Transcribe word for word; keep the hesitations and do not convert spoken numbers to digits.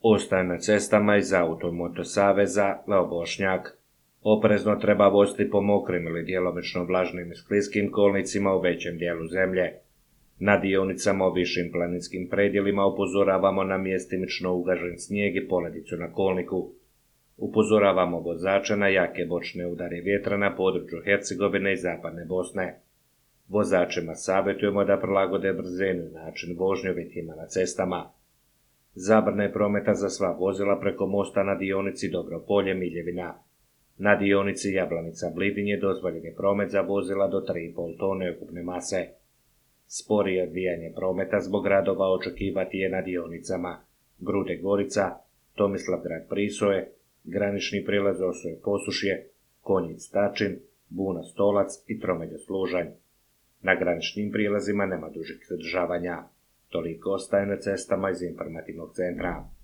Ostaje na cestama iz Automoto saveza Leo Bošnjak. Oprezno treba voziti po mokrim ili djelomično vlažnim i skliskim kolnicima u većem dijelu zemlje. Na dionicama u višim planinskim predjelima upozoravamo na mjestimično ugažen snijeg i poledicu na kolniku. Upozoravamo vozača na jake bočne udare vjetra na području Hercegovine i zapadne Bosne. Vozačima savjetujemo da prilagode brzinu i način vožnje uvjetima na cestama. Zabrana prometa za sva vozila preko mosta na dionici Dobropolje Miljevina. Na dionici Jablanica Blidinje dozvoljen je promet za vozila do tri i pol tone ukupne mase. Sporije odvijanje prometa zbog radova očekivati je na dionicama Grude Gorica, Tomislavgrad Prisoje, granični prijelaz Osoje Posušje, Konjic Tačin, Buna Stolac i Tromelje Služanj. Na graničnim prijelazima nema dužeg zadržavanja. Toliko ostaje na cestama iz informativnog centra.